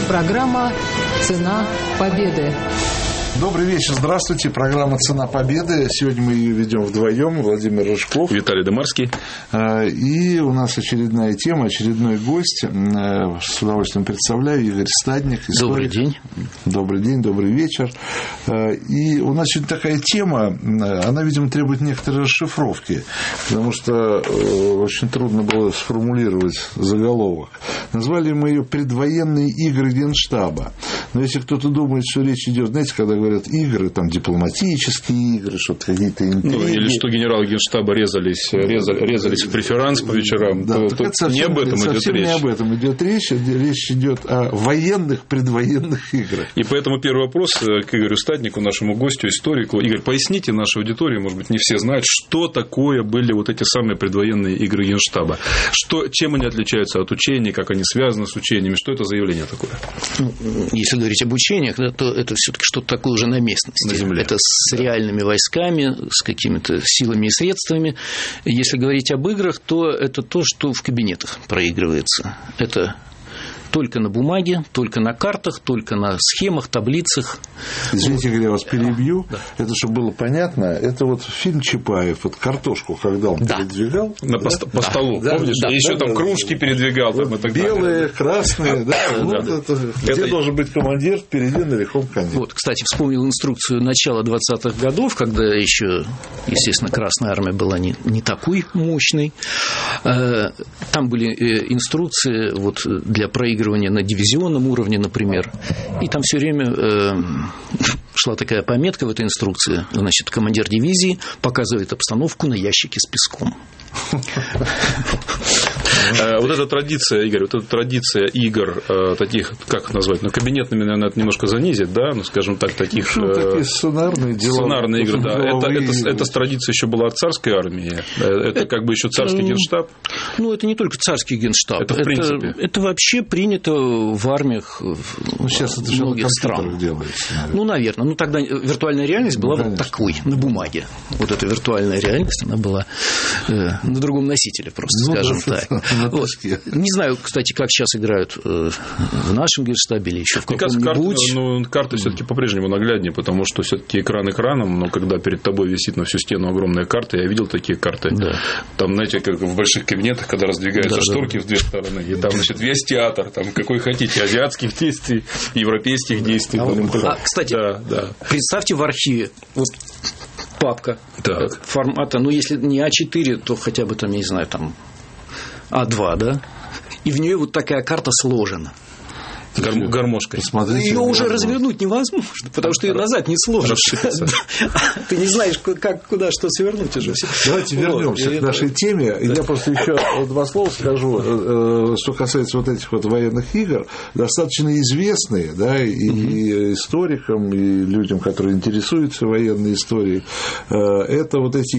Программа «Цена победы». Добрый вечер, здравствуйте. Программа «Цена победы». Сегодня мы ее ведем вдвоем. Владимир Рыжков, Виталий Домарский. И у нас очередная тема, очередной гость. С удовольствием представляю, Игорь Стадник. Историк. Добрый день. Добрый день, добрый вечер. И у нас сегодня такая тема, она, видимо, требует некоторой расшифровки, потому что очень трудно было сформулировать заголовок. Назвали мы ее «Предвоенные игры Генштаба». Но если кто-то думает, что речь идет, знаете, когда говорят игры, там дипломатические игры, что-то какие-то интриги. Ну, или что генералы Генштаба резались в преферанс по вечерам, да, то тут не об этом идет речь. Совсем не об этом идет речь. Речь идет о военных предвоенных играх. И поэтому первый вопрос к Игорю Стаднику, нашему гостю, историку. Игорь, поясните нашей аудитории, может быть, не все знают, что такое были вот эти самые предвоенные игры Генштаба. Чем они отличаются от учений, как они связаны с учениями, что это за явление такое? Если говорить об учениях, то это все-таки что-то такое уже на местности. На земле. Это с реальными войсками, с какими-то силами и средствами. Если говорить об играх, то это то, что в кабинетах проигрывается. Это только на бумаге, только на картах, только на схемах, таблицах. Извините, Игорь, я вас перебью. Да. Это, чтобы было понятно, это вот фильм Чапаев, вот картошку, когда он передвигал. По столу, помнишь? И еще там кружки передвигал. Вот там, и так белые, красные, где должен быть командир впереди на лихом коне. Вот, кстати, вспомнил инструкцию начала 20-х годов, когда еще, естественно, Красная Армия была не такой мощной. Там были инструкции вот для проигрывания на дивизионном уровне, например. И там все время шла такая пометка в этой инструкции. Значит, командир дивизии показывает обстановку на ящике с песком. Вот эта традиция, Игорь, вот эта традиция игр таких, как их назвать, кабинетными, наверное, это немножко занизит, да, скажем так, таких... такие сценарные дела. Сценарные игры, да. Эта традиция еще была от царской армии. Это как бы еще царский генштаб. Ну, это не только царский генштаб. Это в принципе. Это вообще принято в армиях сейчас это многих стран. Делается, наверное. Ну, наверное. Ну, тогда виртуальная реальность была вот такой, на бумаге. Вот эта виртуальная реальность, она была на другом носителе, просто, скажем так. Вот. Не знаю, кстати, как сейчас играют в нашем генштабе или еще в каком-нибудь. Карты все-таки по-прежнему нагляднее, потому что все-таки экран экраном, но когда перед тобой висит на всю стену огромная карта, я видел такие карты. Да. Там, знаете, как в больших кабинетах, когда раздвигаются шторки в две стороны, и там, значит, весь театр, там какой хотите, азиатских действий, европейских действий. Кстати, представьте в архиве вот папка формата, ну, если не А4, то хотя бы там, я не знаю, там А2, да? И в нее вот такая карта сложена. Гармошкой. Ее уже развернуть невозможно, потому что ее назад не сложишь. Ты не знаешь, куда что свернуть уже. Давайте вернемся к нашей теме. Я просто еще два слова скажу, что касается вот этих вот военных игр, достаточно известные, да, и историкам, и людям, которые интересуются военной историей. Это вот эти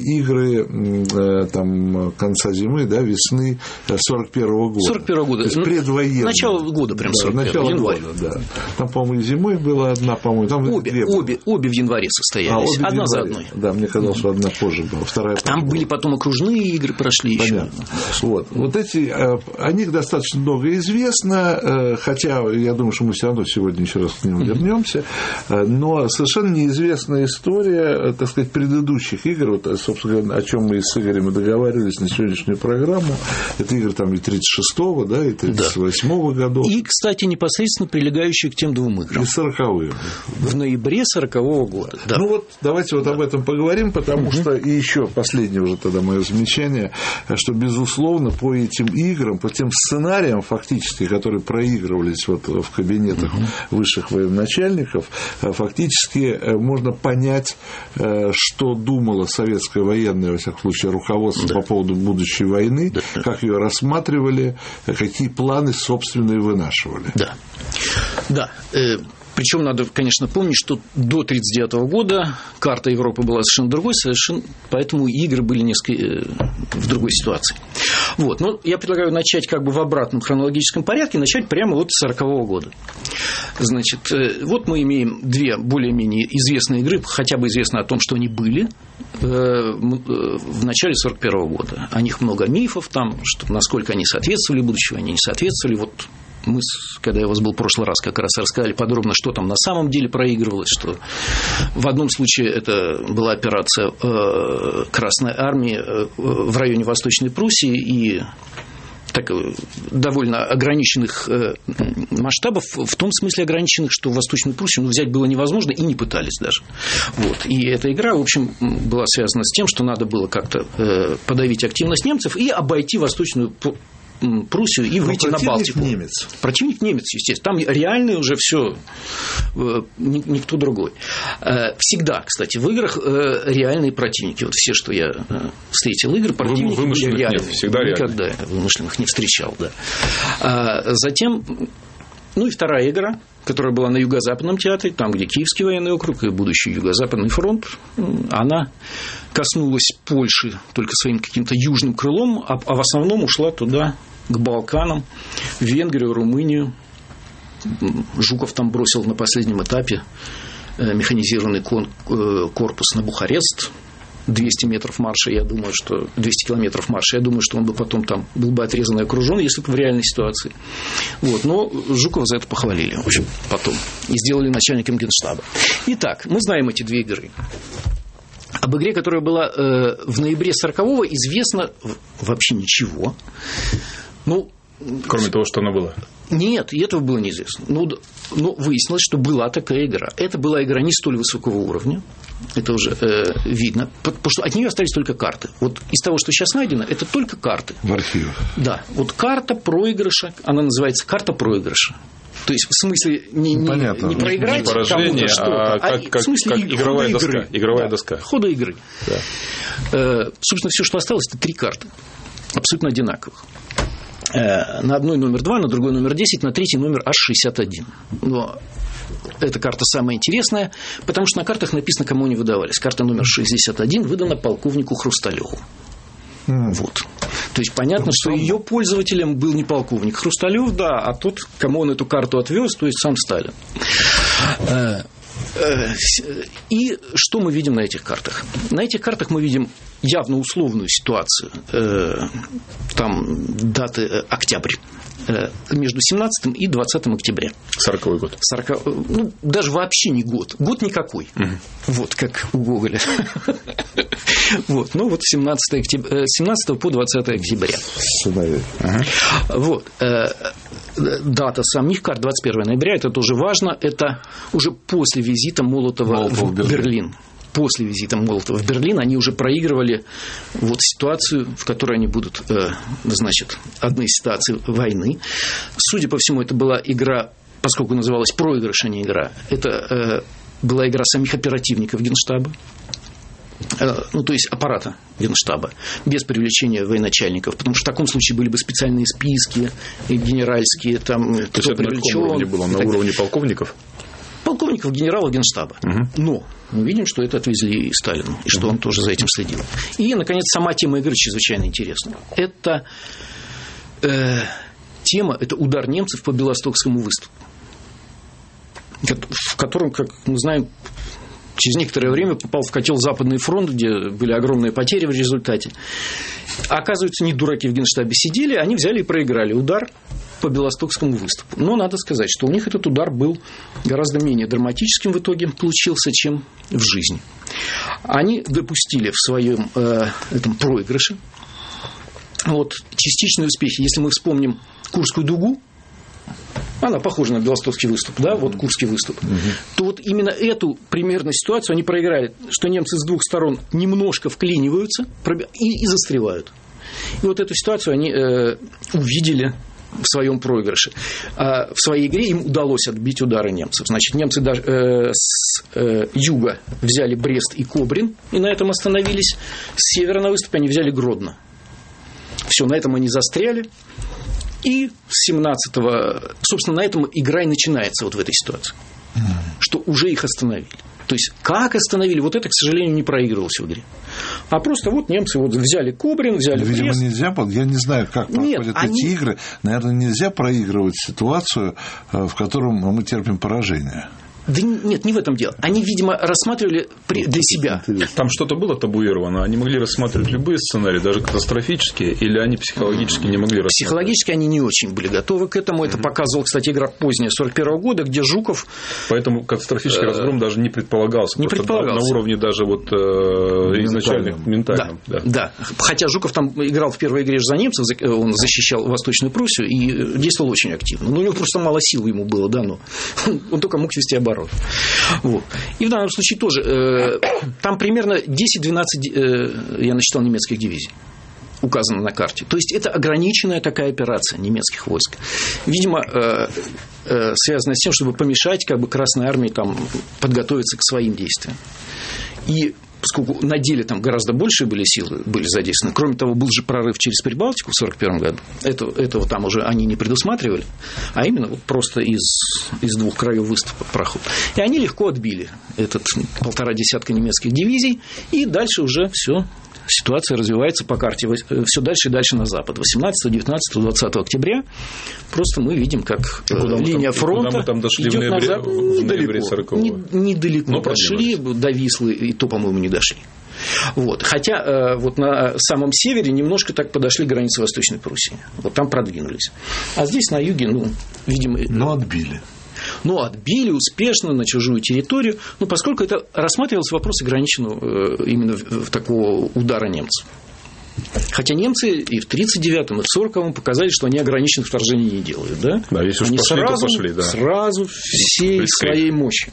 игры там конца зимы, да, весны 41-го года. 41-го года. То есть предвоенные. Начало года прям 41-го. Январь. Да. Там, по-моему, зимой была одна, по-моему. Там обе в январе состоялись. Одна за одной. Да, мне казалось, что одна позже была, вторая. Там были потом окружные игры, прошли. Понятно. Еще. Вот эти, о них достаточно много известно, хотя я думаю, что мы все равно сегодня еще раз к ним вернемся. Но совершенно неизвестная история, так сказать, предыдущих игр. Вот, собственно, о чем мы с Игорем и договаривались на сегодняшнюю программу. Это игры там и 36-го, да, и 38-го годов. И, кстати, непосредственно прилегающие к тем двум играм. И 40-е. В ноябре 40-го года. Да. Ну вот, давайте вот об этом поговорим, потому что и еще последнее уже тогда мое замечание, что, безусловно, по этим играм, по тем сценариям фактически, которые проигрывались вот в кабинетах высших военачальников, фактически можно понять, что думало советское военное, во всяком случае, руководство по поводу будущей войны, как ее рассматривали, какие планы собственные вынашивали. Да. Причем надо, конечно, помнить, что до 1939 года карта Европы была совершенно другой, поэтому игры были несколько в другой ситуации. Вот. Но я предлагаю начать как бы в обратном хронологическом порядке, начать прямо вот с 1940 года. Значит, вот мы имеем две более-менее известные игры, хотя бы известно о том, что они были в начале 1941 года. О них много мифов, там, что, насколько они соответствовали будущему, они не соответствовали. Вот мы, когда я у вас был в прошлый раз, как раз рассказали подробно, что там на самом деле проигрывалось, что в одном случае это была операция Красной Армии в районе Восточной Пруссии и так, довольно ограниченных масштабов, в том смысле ограниченных, что Восточную Пруссию взять было невозможно и не пытались даже. Вот. И эта игра, в общем, была связана с тем, что надо было как-то подавить активность немцев и обойти Восточную Пруссию и выйти на Балтику. Немец. Противник немец, естественно. Там реальный уже все, никто другой. Всегда, кстати, в играх реальные противники. Вот все, что я встретил игры, противники были реальные. Нет, всегда никогда вымышленных не встречал. Да. Затем, и вторая игра, которая была на Юго-Западном театре, там, где Киевский военный округ и будущий Юго-Западный фронт, она коснулась Польши только своим каким-то южным крылом, а в основном ушла туда, к Балканам, в Венгрию, Румынию. Жуков там бросил на последнем этапе механизированный корпус на Бухарест. 200 метров марша, я думаю, что 200 километров марша, я думаю, что он бы потом там был бы отрезан и окружен, если бы в реальной ситуации. Вот. Но Жукова за это похвалили, в общем, потом. И сделали начальником Генштаба. Итак, мы знаем эти две игры. Об игре, которая была в ноябре 40-го, известно вообще ничего. Кроме того, что она была. Нет, и этого было неизвестно. Но выяснилось, что была такая игра. Это была игра не столь высокого уровня. Это уже видно. Потому что от нее остались только карты. Вот из того, что сейчас найдено, это только карты. В архивах. Да. Вот карта проигрыша, она называется карта проигрыша. То есть, в смысле, не проиграть кому-то что-то, в смысле игровая доска. Игровая доска. Хода игры. Да. Собственно, все, что осталось, это 3 карты. Абсолютно одинаковых. На одной номер 2, на другой номер 10, на третий номер аж 61. Но эта карта самая интересная, потому что на картах написано, кому они выдавались. Карта номер 61 выдана полковнику Хрусталеву. Вот. То есть понятно, что ее пользователем был не полковник Хрусталев, да, а тот, кому он эту карту отвез, то есть сам Сталин. И что мы видим на этих картах? На этих картах мы видим явно условную ситуацию. Там даты октябрь. Между 17 и 20 октября. 40-й год. Даже вообще не год. Год никакой. Вот, как у Гоголя. Вот, 17 по 20 октября. Вот. Дата самих карт 21 ноября, это тоже важно. Это уже после визита Молотова в Берлин. После визита Молотова в Берлин они уже проигрывали вот ситуацию, в которой они будут, значит, одной ситуации войны. Судя по всему, это была игра, поскольку называлась проигрыш, а не игра, это была игра самих оперативников Генштаба, то есть аппарата Генштаба, без привлечения военачальников, потому что в таком случае были бы специальные списки генеральские, там, кто привлечен. На каком уровне было? На уровне полковников? Полковников, генералов Генштаба. Но мы видим, что это отвезли Сталину, и что он тоже за этим следил. И, наконец, сама тема игры чрезвычайно интересна. Это тема, это удар немцев по Белостокскому выступу, в котором, как мы знаем, через некоторое время попал в котел Западный фронт, где были огромные потери в результате. Оказывается, не дураки в Генштабе сидели, они взяли и проиграли удар по Белостокскому выступу. Но надо сказать, что у них этот удар был гораздо менее драматическим в итоге получился, чем в жизни. Они допустили в своем этом проигрыше частичные успехи. Если мы вспомним Курскую дугу, она похожа на Белостокский выступ, да, вот Курский выступ, то вот именно эту примерно ситуацию они проиграли, что немцы с двух сторон немножко вклиниваются и застревают. И вот эту ситуацию они увидели в своем проигрыше. А в своей игре им удалось отбить удары немцев. Значит, немцы даже с юга взяли Брест и Кобрин, и на этом остановились. С севера на выступе они взяли Гродно. Все, на этом они застряли. И с 17-го, собственно, на этом игра и начинается вот в этой ситуации. Что уже их остановили. То есть, как остановили, вот это, к сожалению, не проигрывалось в игре. А просто вот немцы взяли Кобрин, взяли Брест. Видимо, нельзя, я не знаю, как проходят эти игры. Наверное, нельзя проигрывать ситуацию, в которой мы терпим поражение. Да нет, не в этом дело. Они, видимо, рассматривали для себя. Там что-то было табуировано? Они могли рассматривать любые сценарии, даже катастрофические, или они психологически не могли рассматривать? Психологически они не очень были готовы к этому. Это показывал, кстати, игра поздняя 1941 года, где Жуков... Поэтому катастрофический разгром даже не предполагался. Не предполагался. На уровне даже вот изначальных ментальных. Да. Хотя Жуков там играл в первой игре за немцев, он защищал Восточную Пруссию и действовал очень активно. Но у него просто мало сил ему было дано. Он только мог вести оборону. Вот. И в данном случае тоже там примерно 10-12, я насчитал, немецких дивизий указано на карте. То есть это ограниченная такая операция немецких войск. Видимо, связанная с тем, чтобы помешать как бы Красной Армии там подготовиться к своим действиям. И поскольку на деле там гораздо большие были силы были задействованы. Кроме того, был же прорыв через Прибалтику в 1941 году. Этого там уже они не предусматривали, а именно вот просто из двух краев выступа проход. И они легко отбили этот 1,5 десятка немецких дивизий, и дальше уже все. Ситуация развивается по карте все дальше и дальше на запад. 18, 19, 20 октября просто мы видим, как линия фронта идет на запад. Недалеко дошли, до Вислы, и то, по-моему, не дошли. Вот. Хотя вот на самом севере немножко так подошли к границе Восточной Пруссии. Вот там продвинулись. А здесь на юге, видимо... Но отбили. Отбили успешно на чужую территорию, поскольку это рассматривался вопрос ограниченного именно такого удара немцев. Хотя немцы и в 1939-м, и в 1940-м показали, что они ограниченных вторжений не делают. Да, если уж они пошли, то пошли. Да. Сразу всей своей мощи.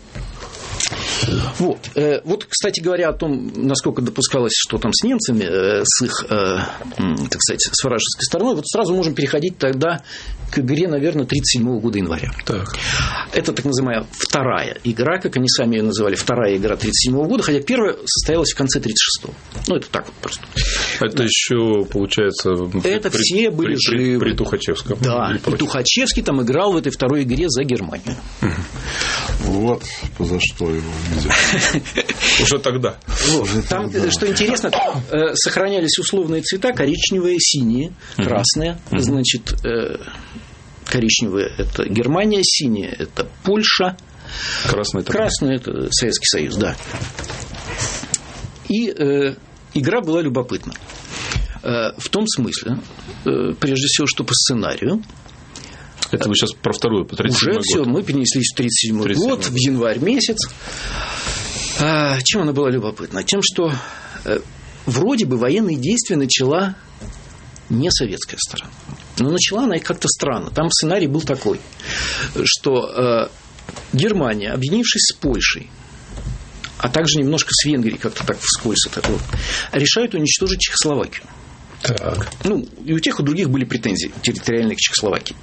Вот, кстати говоря, о том, насколько допускалось, что там с немцами, с их, так сказать, с вражеской стороной, вот сразу можем переходить тогда к игре, наверное, 1937 года января. Так. Это так называемая вторая игра, как они сами ее называли, вторая игра 1937 года, хотя первая состоялась в конце 1936-го. Это так вот просто. Это еще, получается, все были живы. При Тухачевском. Да, и Тухачевский там играл в этой второй игре за Германию. Вот за что его взяли. Уже тогда. Там, что интересно, сохранялись условные цвета: коричневые, синие, красные. Значит, коричневые – это Германия, синие – это Польша, красные – это Советский Союз, да. И игра была любопытна. В том смысле, прежде всего, что по сценарию. Это вы сейчас про вторую, по 1937 год. Уже все, мы перенеслись в 1937 год, в январь месяц. Чем она была любопытна? Тем, что вроде бы военные действия начала не советская сторона. Но начала она их как-то странно. Там сценарий был такой, что Германия, объединившись с Польшей, а также немножко с Венгрией, как-то так вскользь, решают уничтожить Чехословакию. Так. И у тех, и у других были претензии территориальные к Чехословакии.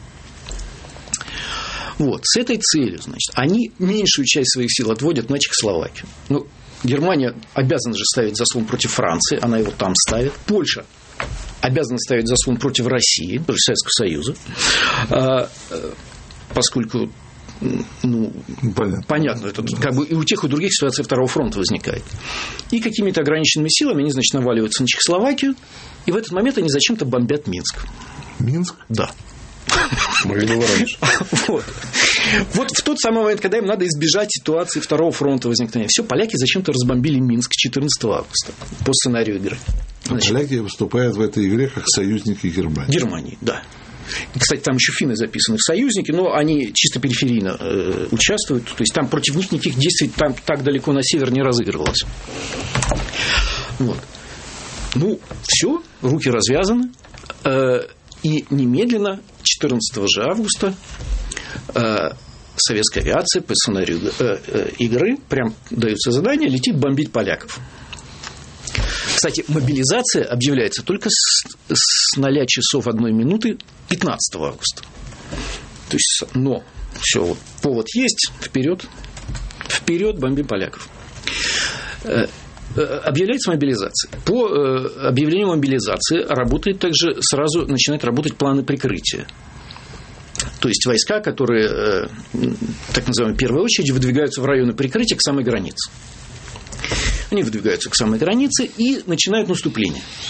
Вот, с этой целью, значит, они меньшую часть своих сил отводят на Чехословакию. Германия обязана же ставить заслон против Франции, она его там ставит. Польша обязана ставить заслон против России, против Советского Союза, поскольку, понятно, это как бы и у тех, и у других ситуация Второго фронта возникает. И какими-то ограниченными силами они, значит, наваливаются на Чехословакию, и в этот момент они зачем-то бомбят Минск. Минск? Да. Могли бы раньше. Вот в тот самый момент, когда им надо избежать ситуации Второго фронта возникновения. Все, поляки зачем-то разбомбили Минск 14 августа по сценарию игры. Поляки выступают в этой игре как союзники Германии. Германии, да. И, кстати, там еще финны записаны в союзники, но они чисто периферийно участвуют. То есть там против них никаких действий там так далеко на север не разыгрывалось. Вот. Все, руки развязаны. И немедленно, 14 же августа, советская авиация по сценарию игры, прям дается задание, летит бомбить поляков. Кстати, мобилизация объявляется только с 0 часов 1 минуты 15 августа. То есть, все, вот, повод есть, вперед, бомбим поляков. Объявляется мобилизация. По объявлению мобилизации начинают работать планы прикрытия. То есть войска, которые, так называемая первая очередь, выдвигаются в районы прикрытия к самой границе. Они выдвигаются к самой границе и начинают наступление.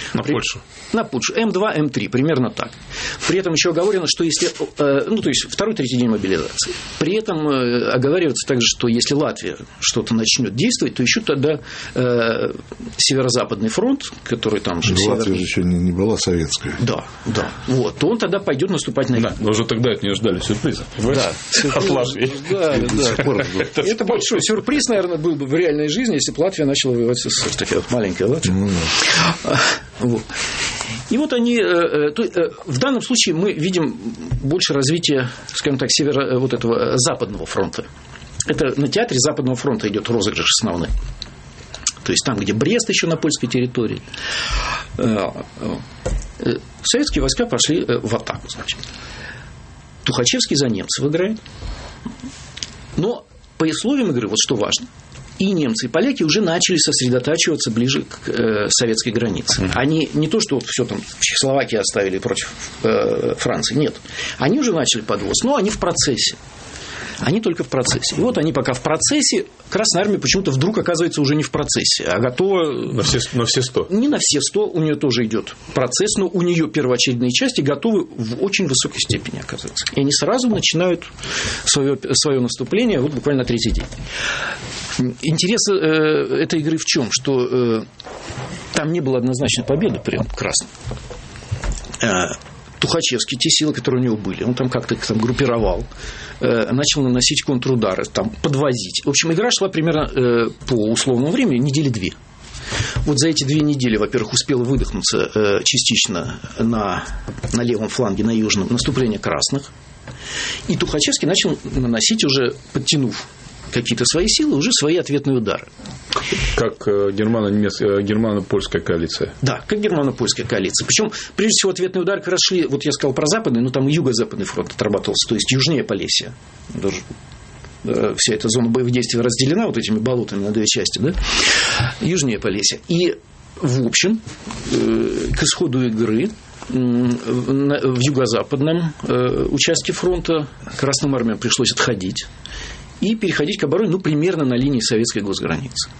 На Польшу. На Польшу. М2, М3, примерно так. При этом еще оговорено, что если... то есть, второй-третий день мобилизации. При этом оговаривается также, что если Латвия что-то начнет действовать, то еще тогда Северо-Западный фронт, который там же... Латвия же еще не была советская. Да. Вот. То он тогда пойдет наступать на... Да, но уже тогда от нее ждали сюрприза. Да. От Латвии. Да. Это большой сюрприз, наверное, был бы в реальной жизни, если бы Латвия начала воевать с СССР. Такая вот маленькая Латвия. Вот. И вот они... в данном случае мы видим больше развития, скажем так, вот этого Западного фронта. Это на театре Западного фронта идет розыгрыш основной. То есть там, где Брест еще на польской территории. Советские войска пошли в атаку, значит. Тухачевский за немцев играет. Но по условиям игры, вот что важно, и немцы, и поляки уже начали сосредотачиваться ближе к советской границе. Они не то, что все там в Чехословакии оставили против Франции, нет. Они уже начали подвоз, но они в процессе. Они только в процессе. И вот они пока в процессе, Красная Армия почему-то вдруг оказывается уже не в процессе, а готова... На все 100. Не на все 100, у нее тоже идет процесс, но у нее первоочередные части готовы в очень высокой степени оказывается. И они сразу начинают свое наступление вот буквально на третий день. Интерес этой игры в чем? Что там не было однозначной победы прям красной. Тухачевский, те силы, которые у него были, он там как-то их там группировал, начал наносить контрудары, там, подвозить. В общем, игра шла примерно по условному времени недели 2. Вот за эти 2 недели, во-первых, успела выдохнуться частично на левом фланге, на южном, наступление красных. И Тухачевский начал наносить уже, подтянув какие-то свои силы, уже свои ответные удары. Как германо-польская коалиция. Да, как германо-польская коалиция. Причем, прежде всего, ответные удары как раз шли, вот я сказал про западный, но там и юго-западный фронт отрабатывался, то есть южнее Полесья. Даже вся эта зона боевых действий разделена вот этими болотами на 2 части, да? Южнее Полесья. И, в общем, к исходу игры в юго-западном участке фронта Красным армиям пришлось отходить и переходить к обороне, примерно на линии советской госграницы.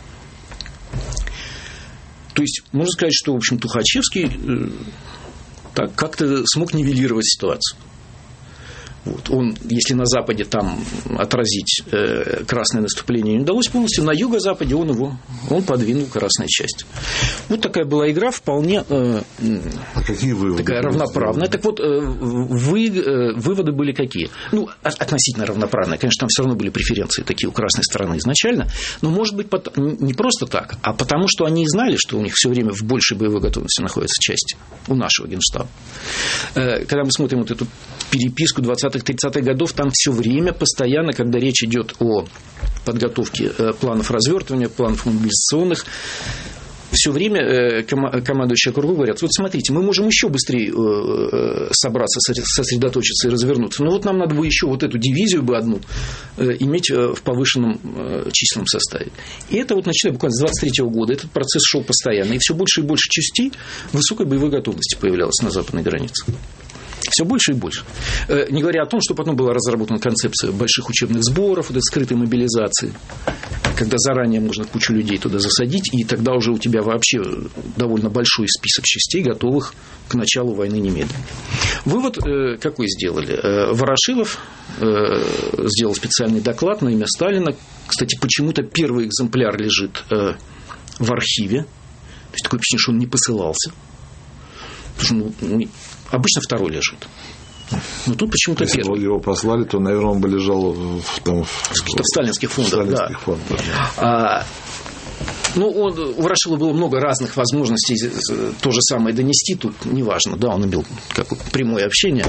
То есть, можно сказать, что, в общем, Тухачевский так как-то смог нивелировать ситуацию. Вот. Он, если на Западе там отразить красное наступление не удалось полностью, на юго-западе он подвинул красные части. Вот такая была игра, вполне какие выводы такая равноправная. Так вот, выводы были какие? Относительно равноправные. Конечно, там все равно были преференции такие у красной стороны изначально, но, может быть, не просто так, а потому, что они знали, что у них все время в большей боевой готовности находятся части у нашего Генштаба. Когда мы смотрим вот эту переписку 20-30-х годов, там все время, постоянно, когда речь идет о подготовке планов развертывания, планов мобилизационных, все время командующие округов говорят: вот смотрите, мы можем еще быстрее собраться, сосредоточиться и развернуться, но вот нам надо бы еще вот эту дивизию бы одну иметь в повышенном численном составе. И это вот начиная буквально с 23 года этот процесс шел постоянно, и все больше и больше частей высокой боевой готовности появлялось на западной границе. Все больше и больше. Не говоря о том, что потом была разработана концепция больших учебных сборов, вот этой скрытой мобилизации, когда заранее можно кучу людей туда засадить, и тогда уже у тебя вообще довольно большой список частей, готовых к началу войны немедленно. Вывод какой сделали? Ворошилов сделал специальный доклад на имя Сталина. Кстати, почему-то первый экземпляр лежит в архиве. То есть такое впечатление, что он не посылался. Потому что, обычно второй лежит. Но тут почему-то если первый. Если бы его послали, то, наверное, он бы лежал в сталинских фондах. У Ворошилова было много разных возможностей то же самое донести. Тут неважно, да, он имел прямое общение.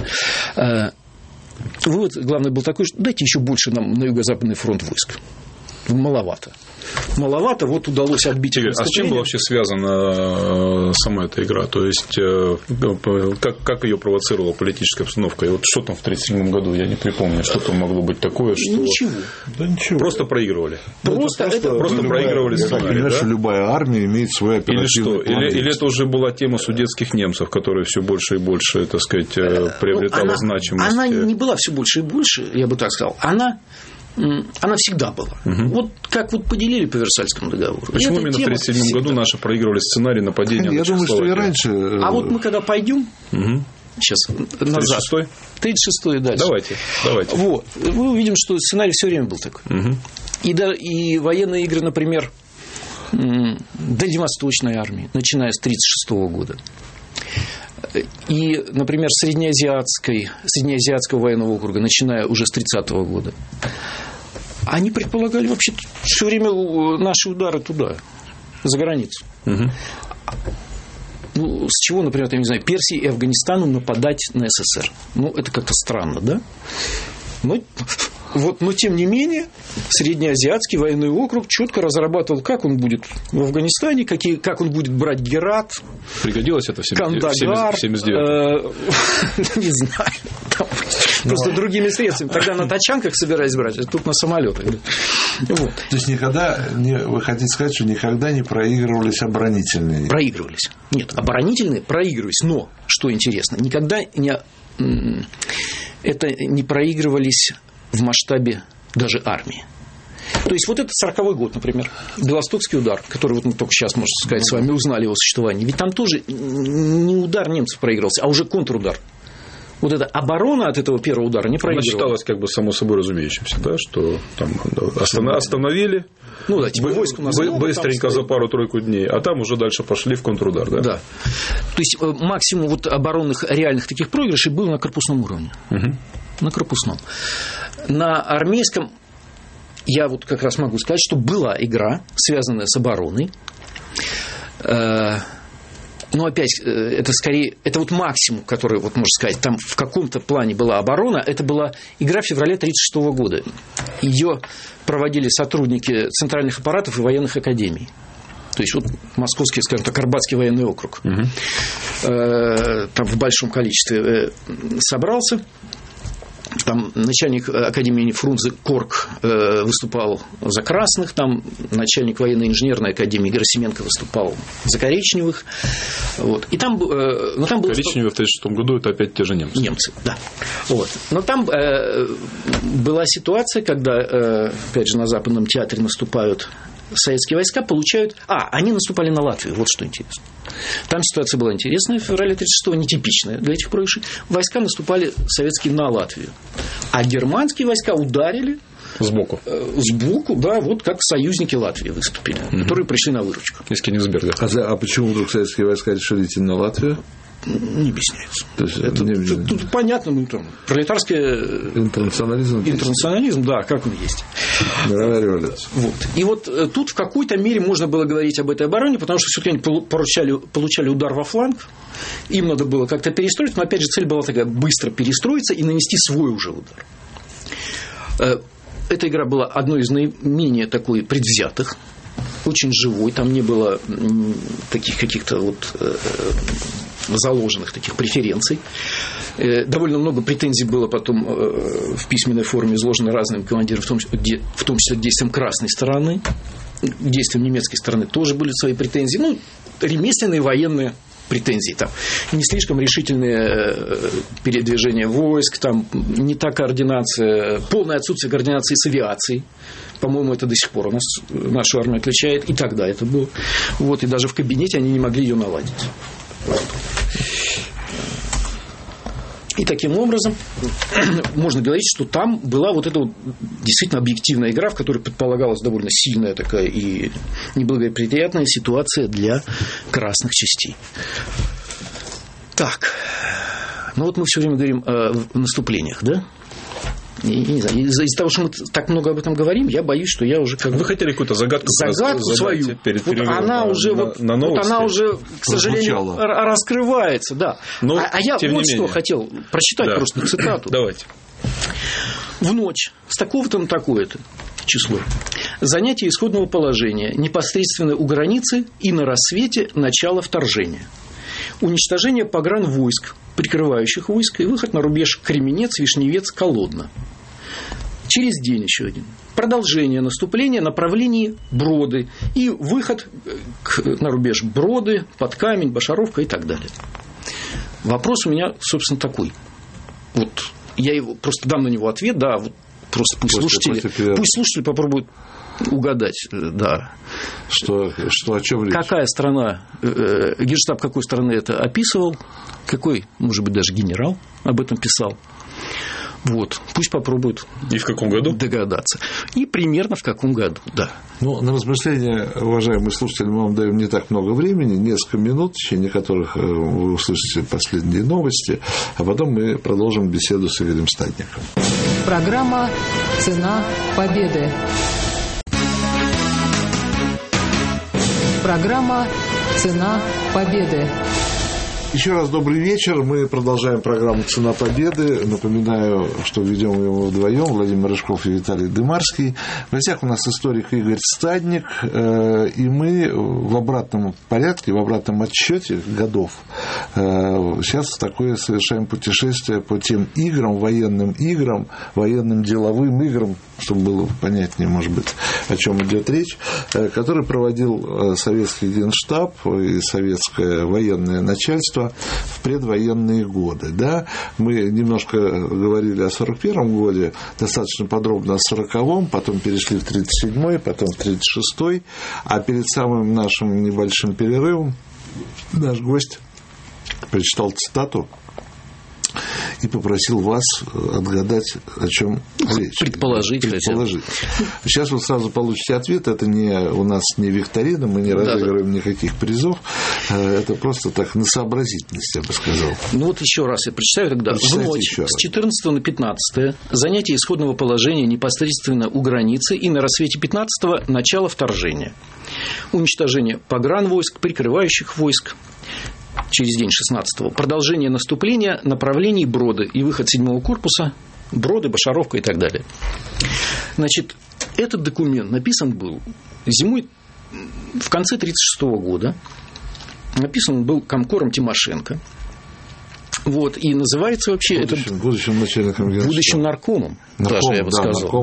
Вывод главный был такой, что дайте еще больше нам на юго-западный фронт войск. Маловато. Вот удалось отбить. Игорь, а с чем была вообще связана сама эта игра? То есть, как ее провоцировала политическая обстановка? И вот что там в 1937 году, я не припомню, что там могло быть такое, что... Ничего. Просто проигрывали. Просто проигрывали сценарий, да? Что любая армия имеет свой оперативный план. Или это уже была тема судетских немцев, которая все больше и больше, так сказать, приобретала значимость? Она не была все больше и больше, я бы так сказал. Она она всегда была. Вот как вот поделили по Версальскому договору. Почему именно в 1937 году наши проигрывали сценарий нападения на Чехословакию? Я думаю, что и раньше. А вот мы когда пойдем сейчас назад. 36-й и дальше. Давайте. Вот. Мы увидим, что сценарий все время был такой. И военные игры, например, Дальневосточной армии, начиная с 1936 года. И, например, Среднеазиатского военного округа, начиная уже с 30-го года. Они предполагали вообще все время наши удары туда, за границу. Ну, с чего, например, я не знаю, Персии и Афганистану нападать на СССР? Ну, это как-то странно, да? Но тем не менее, Среднеазиатский военный округ четко разрабатывал, как он будет в Афганистане, как он будет брать Герат. Пригодилось это в Кандагар. 79-м? Не знаю. Просто другими средствами. Тогда на тачанках собирались брать, а тут на самолетах. То есть вы хотите сказать, что никогда не проигрывались оборонительные? Проигрывались. Нет, оборонительные проигрывались. Но, что интересно, никогда не проигрывались в масштабе даже армии. То есть, вот это 40-й год, например, Белостокский удар, который вот мы только сейчас, можно сказать, с вами узнали его существование. Ведь там тоже не удар немцев проигрывался, а уже контрудар. Вот эта оборона от этого первого удара не проигрывала. Она считалась как бы само собой разумеющимся, да, что там остановили, войск у нас быстренько за пару-тройку дней, а там уже дальше пошли в контрудар, да? Да. То есть, максимум вот оборонных реальных таких проигрышей был на корпусном уровне. На корпусном. На армейском я вот как раз могу сказать, что была игра, связанная с обороной. Но опять, это скорее, это вот максимум, который, вот можно сказать, там в каком-то плане была оборона, это была игра февраля 1936 года. Ее проводили сотрудники центральных аппаратов и военных академий. То есть, вот московский, скажем так, Арбатский военный округ. Там в большом количестве собрался. Там начальник академии имени Фрунзе Корк выступал за красных, там начальник военной инженерной академии Герасименко выступал за коричневых. Вот. И там, но там было... Коричневые в 1936 году это опять те же немцы. Немцы, да. Вот. Но там была ситуация, когда, опять же, на Западном театре наступают советские войска, получают... они наступали на Латвию, вот что интересно. Там ситуация была интересная, в феврале 1936-го, нетипичная для этих проигрышей. Войска наступали советские на Латвию. А германские войска ударили... Сбоку, да, вот как союзники Латвии выступили, которые пришли на выручку. Из Кенигсберга. А почему вдруг советские войска решили идти на Латвию? Не объясняется. Тут понятно, там пролетарский интернационализм, да, как он есть. Мировая революция. Вот. И вот тут в какой-то мере можно было говорить об этой обороне, потому что все-таки они получали удар во фланг, им надо было как-то перестроить, но опять же цель была такая: быстро перестроиться и нанести свой уже удар. Эта игра была одной из наименее такой предвзятых, очень живой, там не было таких каких-то вот заложенных таких преференций. Довольно много претензий было потом в письменной форме изложено разным командирам, в том числе действиям красной стороны. Действиям немецкой стороны тоже были свои претензии. Ремесленные, военные претензии. Там не слишком решительное передвижение войск, там не та координация, полное отсутствие координации с авиацией. По-моему, это до сих пор у нас нашу армию отличает. И тогда это было. Вот, и даже в кабинете они не могли ее наладить. И таким образом можно говорить, что там была вот эта вот действительно объективная игра, в которой предполагалась довольно сильная такая и неблагоприятная ситуация для красных частей. Так, вот мы все время говорим о наступлениях, да? Не знаю, из-за того, что мы так много об этом говорим, я боюсь, что я уже как бы... Вы хотели какую-то загадку свою. Перед она уже, она уже, к сожалению, раскрывается, да. Но, я вот что хотел прочитать просто цитату. Давайте. В ночь с такого-то на такое-то число занятие исходного положения непосредственно у границы и на рассвете начало вторжения. Уничтожение погранвойск, прикрывающих войск, и выход на рубеж Кременец, Вишневец, Колодно. Через день еще один. Продолжение наступления, направлении Броды и выход на рубеж Броды, под Камень, Башаровка и так далее. Вопрос у меня, собственно, такой. Вот я его просто дам на него ответ, да, вот просто пусть слушатели попробуют угадать, да. Что о чем речь? Какая страна, Генштаб какой страны это описывал, какой, может быть, даже генерал об этом писал. Вот, пусть попробуют. И в каком году? Догадаться. И примерно в каком году, да. Ну, на размышления, уважаемые слушатели, мы вам даем не так много времени, несколько минут, в течение которых вы услышите последние новости, а потом мы продолжим беседу с Игорем Стадником. Программа «Цена победы». Программа «Цена победы». Еще раз добрый вечер. Мы продолжаем программу «Цена победы». Напоминаю, что ведем ее вдвоем, Владимир Рыжков и Виталий Дымарский. В гостях у нас историк Игорь Стадник. И мы в обратном порядке, в обратном отсчете годов сейчас такое совершаем путешествие по тем играм, военным деловым играм, чтобы было понятнее, может быть, о чем идет речь, который проводил советский Генштаб и советское военное начальство в предвоенные годы. Да? Мы немножко говорили о 1941 годе, достаточно подробно о 1940-м, потом перешли в 1937-й, потом в 1936-й, а перед самым нашим небольшим перерывом наш гость прочитал цитату и попросил вас отгадать, о чем речь. Предположить. Сейчас вы сразу получите ответ. Это у нас не викторина, мы не разыгрываем никаких призов. Это просто так, на сообразительность, я бы сказал. Ну вот еще раз я прочитаю тогда. В ночь с 14 на 15 занятие исходного положения непосредственно у границы и на рассвете 15 начало вторжения. Уничтожение погранвойск, прикрывающих войск. Через день 16-го. Продолжение наступления, направлений Броды и выход 7-го корпуса, Броды, Башаровка и так далее. Значит, этот документ написан был зимой в конце 1936 года. Написан он был комкором Тимошенко. Вот, и называется вообще... Будущим начальником Генштаба. Будущим наркомом, даже я бы сказал.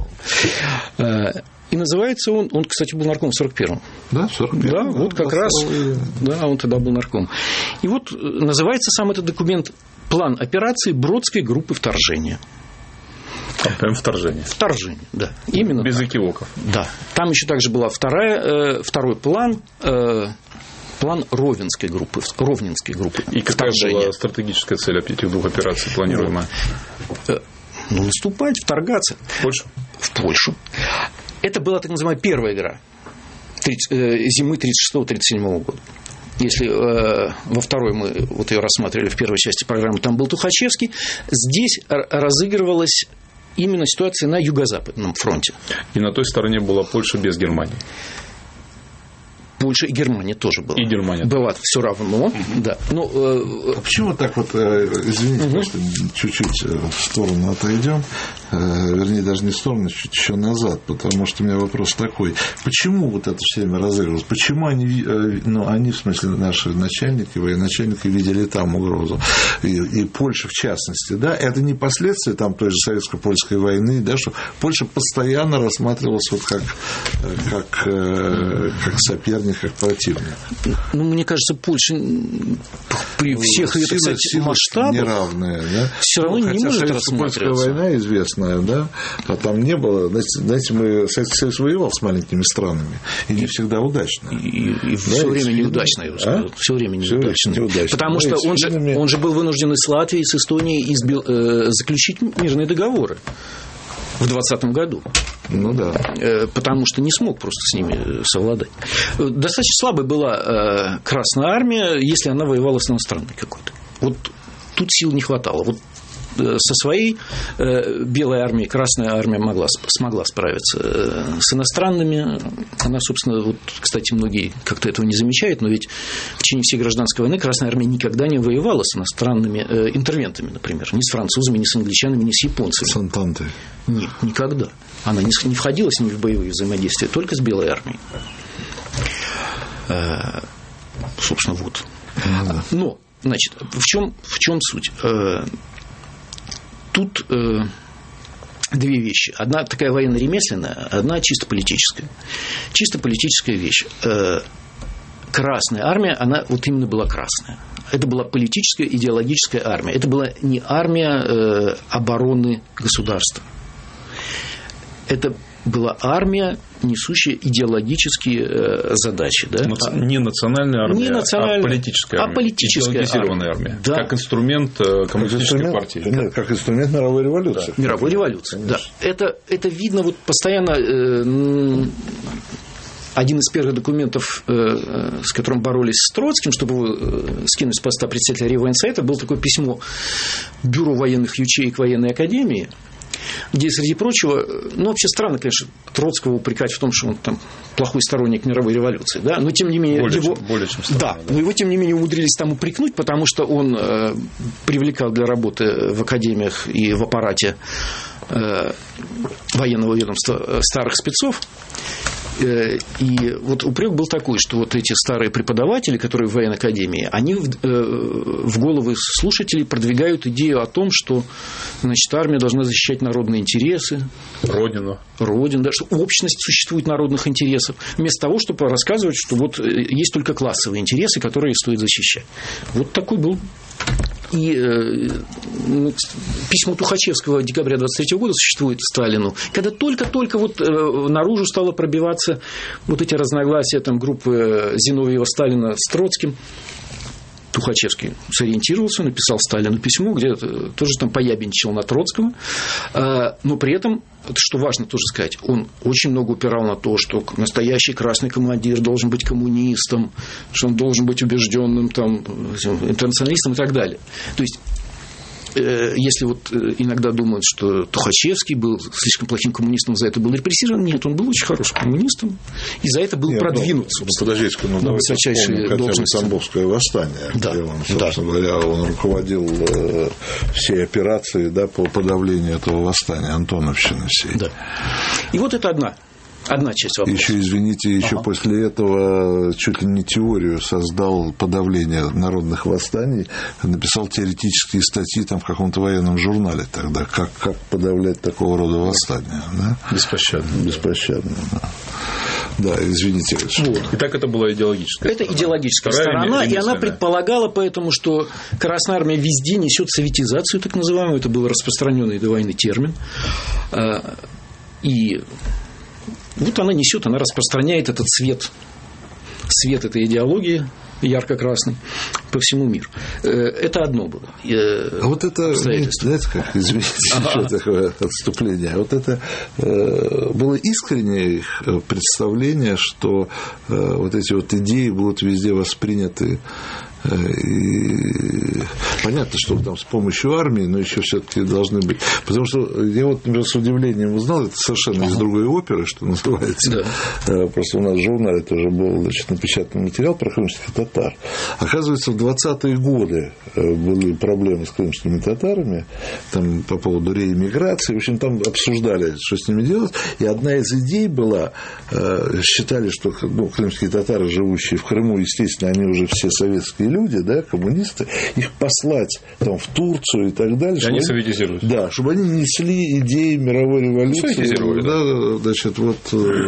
Да. И называется он, кстати, был нарком в 41-м. Да, в 41-м. Да, вот как раз. Да, он тогда был нарком. И вот называется сам этот документ «План операции Бродской группы вторжения». Прям вторжение. Вторжение, да. Именно без так. экивоков. Да. Там еще также была второй план. План Ровенской группы. И какая была стратегическая цель этих двух операций планируемая? Наступать, вторгаться. В Польшу? В Польшу. Это была так называемая первая игра зимы 1936-1937 года. Если во второй мы вот ее рассматривали в первой части программы, там был Тухачевский, здесь разыгрывалась именно ситуация на Юго-Западном фронте. И на той стороне была Польша без Германии. Польша и Германия тоже была. И Германия. Была все равно, да. Но, почему так вот, извините, просто чуть-чуть в сторону отойдем, вернее, даже не в сторону, чуть еще назад, потому что у меня вопрос такой. Почему вот это все время разыгрывалось? Почему они, в смысле, наши начальники, военачальники видели там угрозу? И Польша в частности, да? Это не последствия там той же советско-польской войны, да, что Польша постоянно рассматривалась вот как соперник, как противник. Ну, мне кажется, Польша при всех ее, кстати, масштабах неравная, да? Все равно не может рассматриваться. Польская война известная, да, а там не было. Знаете, Советский Союз воевал с маленькими странами, и не всегда удачно. И все время неудачно, я бы сказал. Все время неудачно. Потому что он же был вынужден и с Латвией, и с Эстонией заключить мирные договоры в 2020 году. Ну да. Потому что не смог просто с ними совладать. Достаточно слабой была Красная Армия, если она воевала с иностранной какой-то. Вот тут сил не хватало. Вот со своей белой армией Красная Армия смогла справиться. С иностранными она, собственно, вот, кстати, многие как-то этого не замечают, но ведь в течение всей гражданской войны Красная Армия никогда не воевала с иностранными интервентами, например, ни с французами, ни с англичанами, ни с японцами. С Антантой? Нет, никогда. Она не входила с ними в боевые взаимодействия, только с белой армией. Собственно, вот. Но, значит, в чем суть? Тут две вещи. Одна такая военно-ремесленная, одна чисто политическая. Чисто политическая вещь. Красная армия, она вот именно была красная. Это была политическая, идеологическая армия. Это была не армия обороны государства. это была армия, несущая идеологические задачи. Да? Не национальная армия, не национальная, а политическая армия. Идеологизированная армия. Да. Как инструмент коммунистической партии. Нет, как инструмент мировой революции. Да. Мировой революции, да. Это видно вот постоянно. Один из первых документов, с которым боролись с Троцким, чтобы его скинуть с поста председателя Реввоенсовета, было такое письмо Бюро военных ячеек военной академии, где, среди прочего, вообще странно, конечно, Троцкого упрекать в том, что он там плохой сторонник мировой революции, да, но тем не менее более чем странно, да, но его тем не менее умудрились там упрекнуть, потому что он привлекал для работы в академиях и в аппарате военного ведомства старых спецов. И вот упрек был такой, что вот эти старые преподаватели, которые в военной академии, они в головы слушателей продвигают идею о том, что, значит, армия должна защищать народные интересы, Родину, да, что общность существует народных интересов, вместо того, чтобы рассказывать, что вот есть только классовые интересы, которые стоит защищать. Вот такой был. И письмо Тухачевского декабря 23 года существует Сталину, когда только-только вот наружу стало пробиваться вот эти разногласия там, группы Зиновьева, Сталина с Троцким. Тухачевский сориентировался, написал Сталину письмо, где тоже там поябенчил на Троцкого, но при этом, что важно тоже сказать, он очень много упирал на то, что настоящий красный командир должен быть коммунистом, что он должен быть убежденным там, интернационалистом и так далее. То есть, если вот иногда думают, что Тухачевский был слишком плохим коммунистом, за это был репрессирован, нет, он был очень хорошим коммунистом, и за это был продвинут. Подождите, на высочайшие должности. Тамбовское восстание, где он, собственно говоря, он руководил всей операцией, да, по подавлению этого восстания, Антоновщины всей. Да. И вот это одна часть вопроса. Еще, извините, еще после этого чуть ли не теорию создал подавления народных восстаний, написал теоретические статьи там в каком-то военном журнале тогда, как подавлять такого рода восстания. Да? Беспощадно. Да, извините. Вот. И так это была идеологическая сторона. Это идеологическая сторона, и она предполагала поэтому, что Красная Армия везде несет советизацию, так называемую, это был распространенный до войны термин, и вот она несет, она распространяет этот свет этой идеологии ярко-красный по всему миру. Это одно было. А вот это, знаете, как, извините, еще такое отступление, вот это было искреннее их представление, что вот эти вот идеи будут везде восприняты. И понятно, что там с помощью армии, но еще все-таки должны быть. Потому что я вот, например, с удивлением узнал, это совершенно из другой оперы, что называется. Да. Просто у нас в журнале тоже был, значит, напечатан материал про крымских татар. Оказывается, в 20-е годы были проблемы с крымскими татарами там, по поводу реэмиграции. В общем, там обсуждали, что с ними делать. И одна из идей была, считали, что крымские татары, живущие в Крыму, естественно, они уже все советские люди, да, коммунисты, их послать там, в Турцию и так далее. И они советизируют. Да, чтобы они несли идеи мировой революции. Да, значит, вот,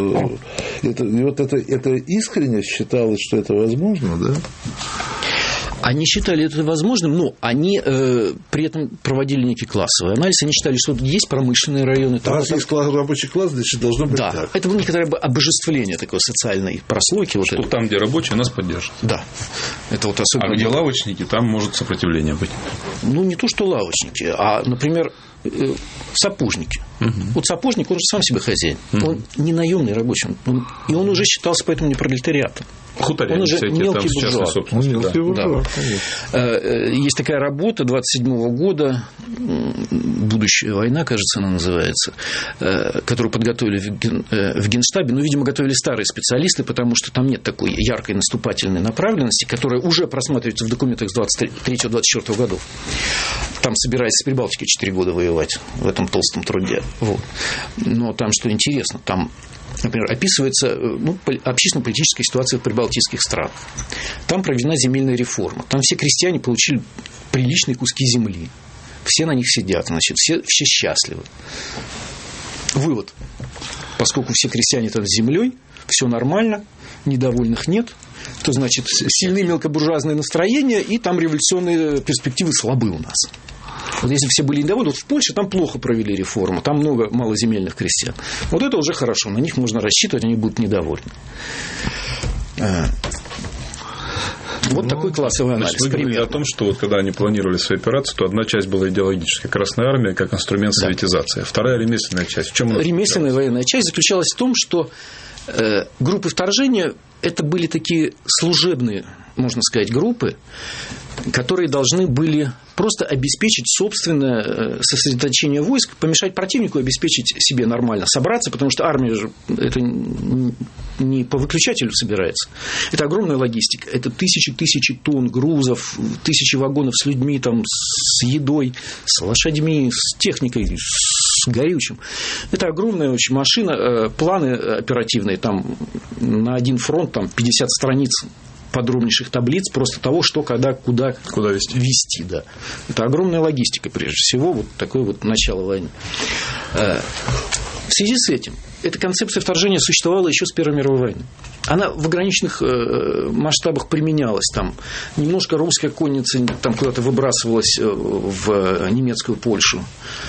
это искренне считалось, что это возможно, да? Они считали это возможным, но они при этом проводили некий классовый анализ. Они считали, что есть промышленные районы. Раз есть рабочий класс, значит, должно быть так. Это было некоторое обожествление такой социальной прослойки. Что вот там, где рабочие, нас поддержат. Да. Это вот особенно... А где лавочники, там может сопротивление быть. Ну, не то, что лавочники, а, например, сапожники. Вот сапожник, он же сам себе хозяин. Он не наемный рабочий. И он уже считался поэтому не пролетариатом. Он уже мелкий буржуа. Есть такая работа 27-го года, «Будущая война», кажется, она называется, которую подготовили в Генштабе. Ну, видимо, готовили старые специалисты, потому что там нет такой яркой наступательной направленности, которая уже просматривается в документах с 23-24 годов. Там собирается с Прибалтикой 4 года воевать в этом толстом труде. Вот. Но там, что интересно, там, например, описывается общественно-политическая ситуация в прибалтийских странах. Там проведена земельная реформа. Там все крестьяне получили приличные куски земли. Все на них сидят, значит, все счастливы. Вывод. Поскольку все крестьяне там с землей, все нормально, недовольных нет, то, значит, сильны мелкобуржуазные настроения, и там революционные перспективы слабы у нас. Вот если все были недовольны, вот в Польше там плохо провели реформу, там много малоземельных крестьян. Вот это уже хорошо, на них можно рассчитывать, они будут недовольны. Вот такой классовый анализ. Вы говорили о том, что вот когда они планировали свои операции, то одна часть была идеологическая. Красная армия как инструмент советизации. Вторая ремесленная часть. В чем она? Ремесленная военная часть заключалась в том, что группы вторжения это были такие служебные, можно сказать, группы, которые должны были просто обеспечить собственное сосредоточение войск, помешать противнику обеспечить себе нормально собраться, потому что армия же это не по выключателю собирается. Это огромная логистика. Это тысячи тонн грузов, тысячи вагонов с людьми, там, с едой, с лошадьми, с техникой, с горючим. Это огромная очень машина. Планы оперативные, там на один фронт там 50 страниц подробнейших таблиц просто того, что, когда, куда вести. Да. Это огромная логистика, прежде всего, вот такое вот начало войны. В связи с этим эта концепция вторжения существовала еще с Первой мировой войны. Она в ограниченных масштабах применялась. Там немножко русская конница там куда-то выбрасывалась в немецкую Польшу.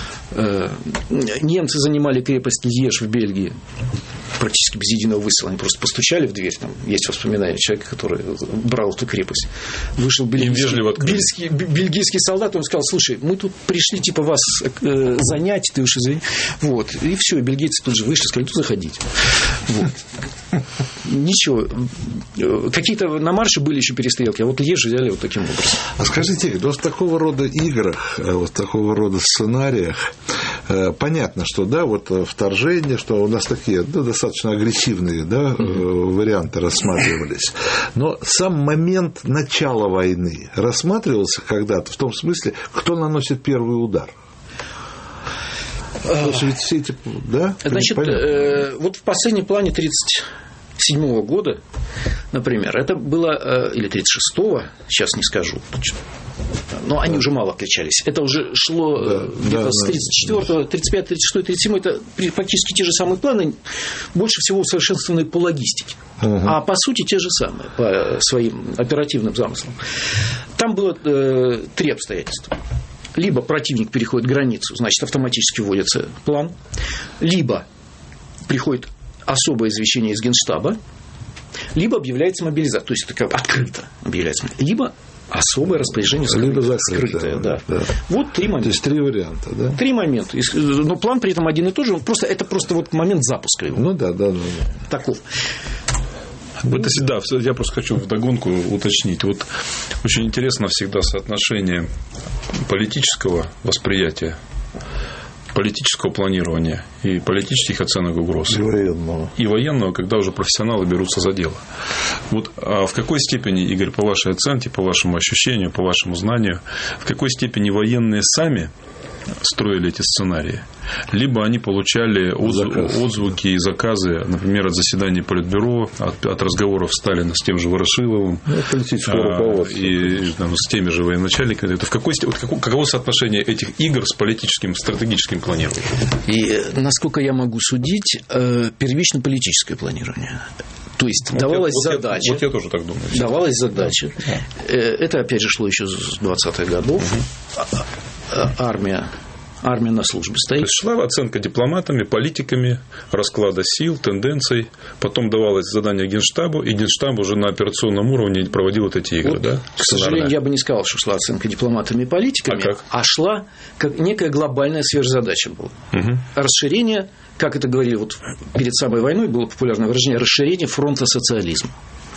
Немцы занимали крепость Льеж в Бельгии практически без единого выстрела. Они просто постучали в дверь. Там есть воспоминания человека, который брал эту крепость. Вышел бельгийский солдат, он сказал: слушай, мы тут пришли типа вас занять, ты уж извини. Вот. И все, и бельгийцы тут же вышли, сказали: ну, заходите. Вот. Ничего. Какие-то на марше были еще перестрелки, а вот Льеж взяли вот таким образом. А скажите, вот в такого рода играх, вот в такого рода сценариях понятно, что да, вот вторжение, что у нас такие достаточно агрессивные варианты рассматривались. Но сам момент начала войны рассматривался когда-то в том смысле, кто наносит первый удар. Ведь все эти, да? Значит, вот в последнем плане 1937 года, например, это было, или 1936-го, сейчас не скажу, но они уже мало отличались. Это уже шло где-то с 34-го, 35, 36, 37, это практически те же самые планы, больше всего усовершенствованные по логистике. А по сути те же самые, по своим оперативным замыслам. Там было 3 обстоятельства. Либо противник переходит границу, значит, автоматически вводится план, либо приходит особое извещение из Генштаба, либо объявляется мобилизация, то есть это как открыто объявляется, либо особое распоряжение скрытое. Да. Вот 3 момента. То есть 3 варианта, да? 3 момента. Но план при этом один и тот же, это просто вот момент запуска его. Ну да. Таков. Вот, да, я просто хочу вдогонку уточнить. Вот очень интересно всегда соотношение политического восприятия, политического планирования и политических оценок угроз. И военного, когда уже профессионалы берутся за дело. Вот а в какой степени, Игорь, по вашей оценке, по вашему ощущению, по вашему знанию, в какой степени военные сами строили эти сценарии, либо они получали отзвуки и заказы, например, от заседаний Политбюро, от разговоров Сталина с тем же Ворошиловым, и с теми же военачальниками. Каково соотношение этих игр с политическим, стратегическим планированием? И, насколько я могу судить, первично политическое планирование. То есть давалась задача. Вот я тоже так думаю. Давалась задача. Это, опять же, шло еще с 20-х годов. Армия на службе стоит. То есть шла оценка дипломатами, политиками, расклада сил, тенденций. Потом давалось задание Генштабу, и Генштаб уже на операционном уровне проводил вот эти игры. Вот, да? К сожалению, я бы не сказал, что шла оценка дипломатами и политиками, а шла как некая глобальная сверхзадача была. Расширение, как это говорили вот перед самой войной, было популярное выражение, расширение фронта социализма.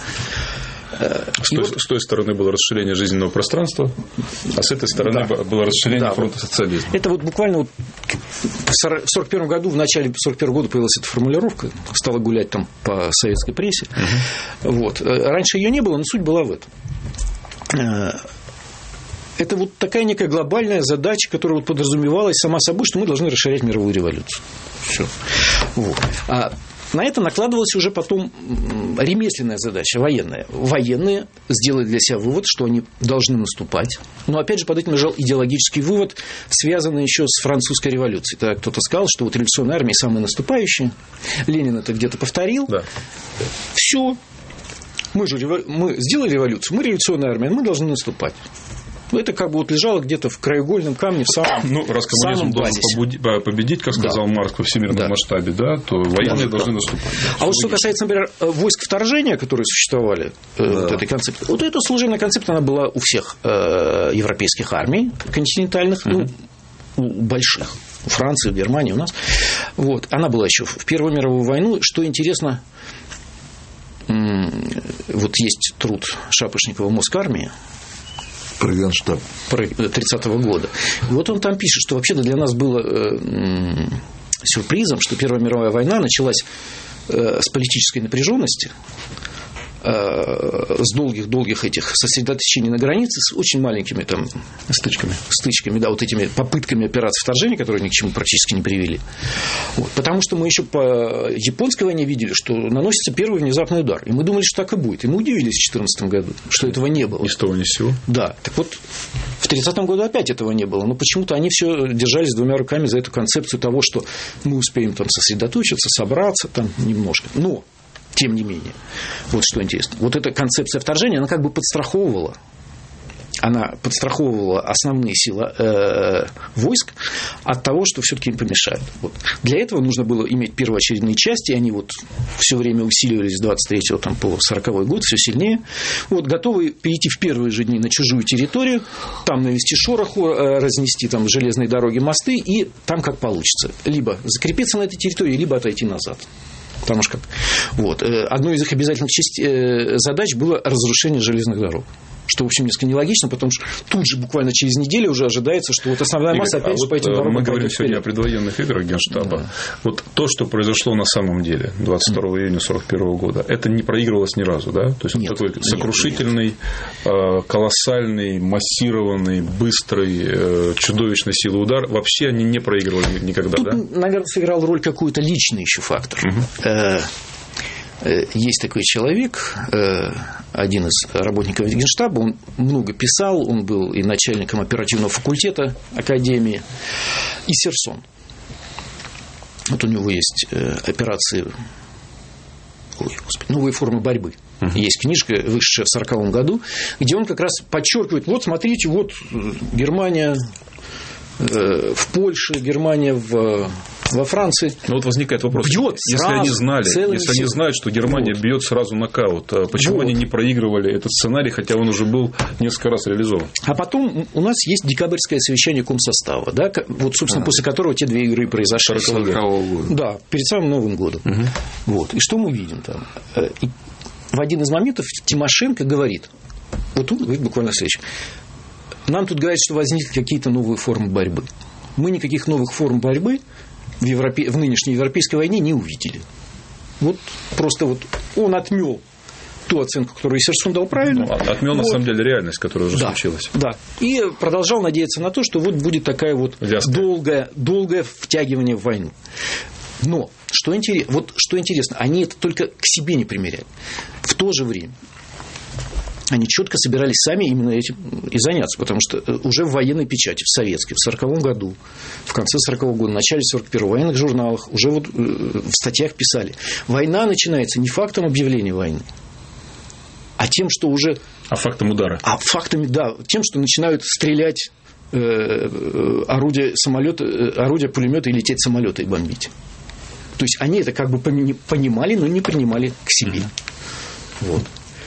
С той стороны было расширение жизненного пространства, а с этой стороны было расширение фронта социализма. Это вот буквально в 1941 году, в начале 1941 года появилась эта формулировка, стала гулять там по советской прессе. Вот. Раньше ее не было, но суть была в этом. Это вот такая некая глобальная задача, которая вот подразумевалась сама собой, что мы должны расширять мировую революцию. Все. Вот. На это накладывалась уже потом ремесленная задача, военная. Военные сделали для себя вывод, что они должны наступать. Но, опять же, под этим лежал идеологический вывод, связанный еще с французской революцией. Тогда кто-то сказал, что вот революционная армия самая наступающая. Ленин это где-то повторил. Да. Все. Мы сделали революцию, мы революционная армия, мы должны наступать. Это как бы вот лежало где-то в краеугольном камне в самом раз коммунизм должен победить, как сказал Маркс, во всемирном масштабе, то военные должны наступать. А вот что касается, например, войск вторжения, которые существовали, вот этой концепции, вот эта служебная концепция, она была у всех европейских армий континентальных, у больших, у Франции, у Германии, у нас. Вот. Она была еще в Первую мировую войну. Что интересно, вот есть труд Шапошникова «Мозг армии», про Генштаб 30-го года. И вот он там пишет, что вообще-то для нас было сюрпризом, что Первая мировая война началась с политической напряженности, с долгих этих сосредоточений на границе, с очень маленькими там стычками, да, вот этими попытками операций вторжения, которые ни к чему практически не привели. Вот. Потому что мы еще по японской войне видели, что наносится первый внезапный удар. И мы думали, что так и будет. И мы удивились в 2014 году, что этого не было. Ни с того, ни с сего. Да. Так вот, в 30-м году опять этого не было. Но почему-то они все держались двумя руками за эту концепцию того, что мы успеем там сосредоточиться, собраться там немножко. Но тем не менее, вот что интересно. Вот эта концепция вторжения, она как бы подстраховывала основные силы войск от того, что все-таки им помешают. Вот. Для этого нужно было иметь первоочередные части, и они вот все время усиливались с 23-го там, по 40-й год, все сильнее. Вот, готовы перейти в первые же дни на чужую территорию, там навести шороху, разнести там железные дороги, мосты, и там как получится. Либо закрепиться на этой территории, либо отойти назад. Потому что вот. Одной из их обязательных задач было разрушение железных дорог. Что, в общем, несколько нелогично, потому что тут же буквально через неделю уже ожидается, что вот основная масса опять же по этим дорогам. Мы говорим сегодня о предвоенных играх Генштаба. Да. Вот то, что произошло на самом деле 22 июня 1941 года, это не проигрывалось ни разу, да? То есть нет, такой сокрушительный, колоссальный, массированный, быстрый, чудовищной силы удар. Вообще они не проигрывали никогда, тут, да? наверное, сыграл роль какой-то личный еще фактор. Есть такой человек, один из работников Генштаба, он много писал, он был и начальником оперативного факультета Академии, Исерсон. Вот у него есть операции, новые формы борьбы. Есть книжка, вышедшая в 1940 году, где он как раз подчеркивает, вот смотрите, вот Германия в Польше, Германия во Франции. Но вот возникает вопрос, если они знают, что Германия бьет сразу нокаут, почему они не проигрывали этот сценарий, хотя он уже был несколько раз реализован? А потом у нас есть декабрьское совещание комсостава, да, вот, собственно, после которого те две игры произошли. 40-го года. Да, перед самым Новым годом. Вот. И что мы видим там? И в один из моментов Тимошенко говорит, вот он говорит буквально следующее: нам тут говорят, что возникли какие-то новые формы борьбы. Мы никаких новых форм борьбы в нынешней европейской войне не увидели. Вот просто вот он отмел ту оценку, которую Исерсон дал правильно. Отмел на самом деле реальность, которая уже случилась. Да. И продолжал надеяться на то, что вот будет такая вот долгое втягивание в войну. Но что интересно, они это только к себе не примеряют. В то же время они четко собирались сами именно этим и заняться, потому что уже в военной печати, в советской, в 1940 году, в конце 1940 года, в начале 1941 в военных журналах уже вот в статьях писали: война начинается не фактом объявления войны, а тем, что уже... А фактом удара. А фактами, да, тем, что начинают стрелять орудия пулемета и лететь самолеты и бомбить. То есть они это как бы понимали, но не принимали к себе. Вот.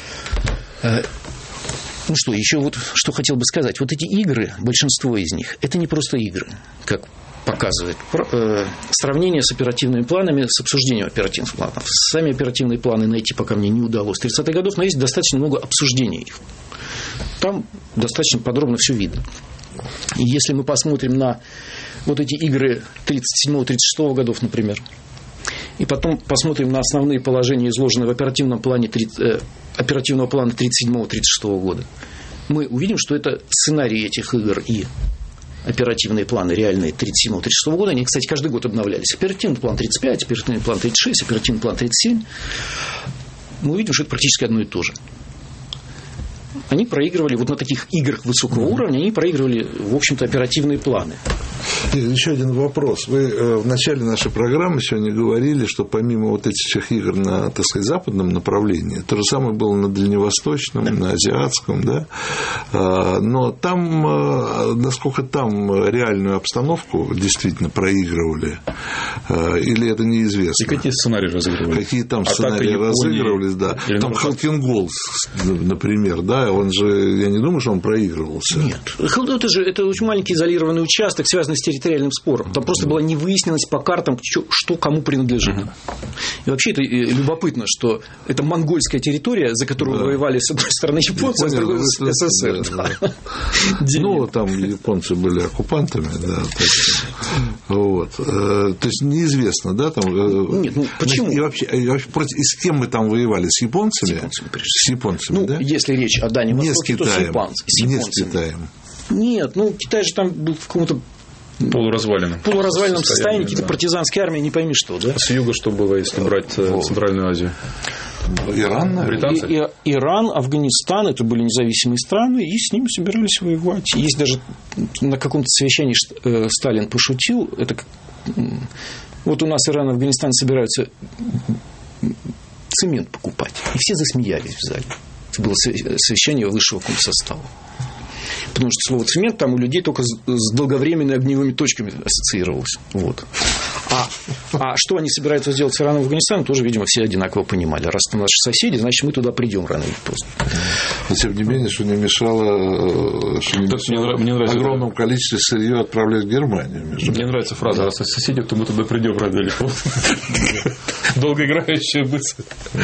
Ну что, еще вот что хотел бы сказать. Вот эти игры, большинство из них, это не просто игры, как показывает сравнение с оперативными планами, с обсуждением оперативных планов. Сами оперативные планы найти пока мне не удалось 30-х годов, но есть достаточно много обсуждений их. Там достаточно подробно все видно. И если мы посмотрим на вот эти игры 37-36 годов, например, и потом посмотрим на основные положения, изложенные в оперативном плане оперативного плана 37-36 года, мы увидим, что это сценарии этих игр и оперативные планы реальные 37-36 года, они, кстати, каждый год обновлялись. Оперативный план 35, оперативный план 36, оперативный план 37. Мы увидим, что это практически одно и то же. Они проигрывали вот на таких играх высокого уровня, они проигрывали, в общем-то, оперативные планы. Еще один вопрос. Вы в начале нашей программы сегодня говорили, что помимо вот этих всех игр на, так сказать, западном направлении, то же самое было на дальневосточном, на азиатском, да? Но там, насколько там реальную обстановку действительно проигрывали, или это неизвестно? И какие сценарии разыгрывались? Какие там сценарии разыгрывались, да. Там Халкингол, например, да, он же, я не думаю, что он проигрывался. Нет. Это очень маленький изолированный участок, связанный с территориальным спором. Там просто была невыясненность по картам, что кому принадлежит. И вообще это любопытно, что это монгольская территория, за которую воевали с одной стороны японцы, а с другой СССР. Ну, там японцы были оккупантами, да. Вот. То есть неизвестно, да, там. Нет, ну почему? И вообще с кем мы там воевали? С японцами? С японцами, ну, да? Если речь о Дальнем Востоке, то с японцами. Не с Китаем. Нет, ну Китай же там был в каком-то полуразваленном состоянии, какие-то партизанские армии, не пойми что, да? С юга что было, если брать Центральную Азию? Иран, британцы? Иран, Афганистан, это были независимые страны, и с ними собирались воевать. Есть даже на каком-то совещании Сталин пошутил, это вот у нас Иран и Афганистан собираются цемент покупать, и все засмеялись в зале. Это было совещание высшего комсостава. Потому что слово «цемент» там у людей только с долговременными огневыми точками ассоциировалось. Вот. А что они собираются сделать с Ираном и Афганистаном, тоже, видимо, все одинаково понимали. Раз это наши соседи, значит, мы туда придем рано или поздно. Но, тем не менее, что не мешало огромному количеству сырья отправлять в Германию. Мне нравится фраза: раз это соседи, то мы туда придем рано или поздно. Долгоиграющая мысль.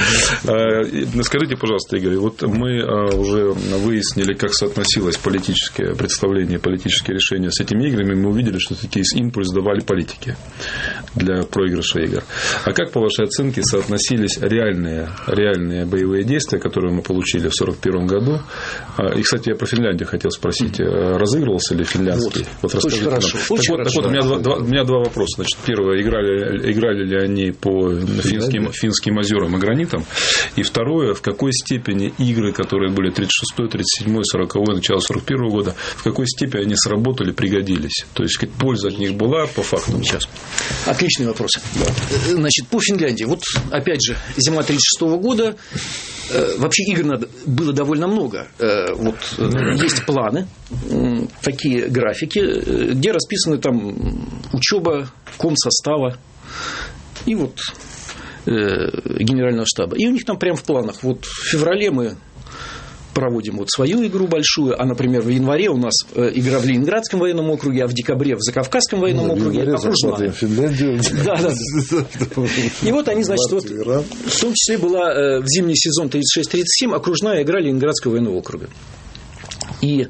Скажите, пожалуйста, Игорь, вот мы уже выяснили, как соотносилось политическое представление, политические решения с этими играми. Мы увидели, что такие импульс давали политики для проигрыша игр. А как, по вашей оценке, соотносились реальные боевые действия, которые мы получили в 1941 году? И, кстати, я про Финляндию хотел спросить. Разыгрывался ли финляндский? Вот очень хорошо. У меня два вопроса. Значит, первое, играли ли они по финским озерам и гранитам? И второе, в какой степени игры, которые были 36-й, 37-й, 40-й, начало 41-го года, в какой степени они сработали, пригодились? То есть, польза от них была по факту? Сейчас. Отличный вопрос. Значит, по Финляндии. Вот, опять же, зима 1936 года. Вообще игр было довольно много. Вот, есть планы, такие графики, где расписаны там учеба комсостава и вот генерального штаба. И у них там прямо в планах. Вот в феврале мы проводим вот свою игру большую, а, например, в январе у нас игра в Ленинградском военном округе, а в декабре в Закавказском военном округе окружная. Да. И вот они, значит, вот, в том числе была в зимний сезон 36-37 окружная игра Ленинградского военного округа. И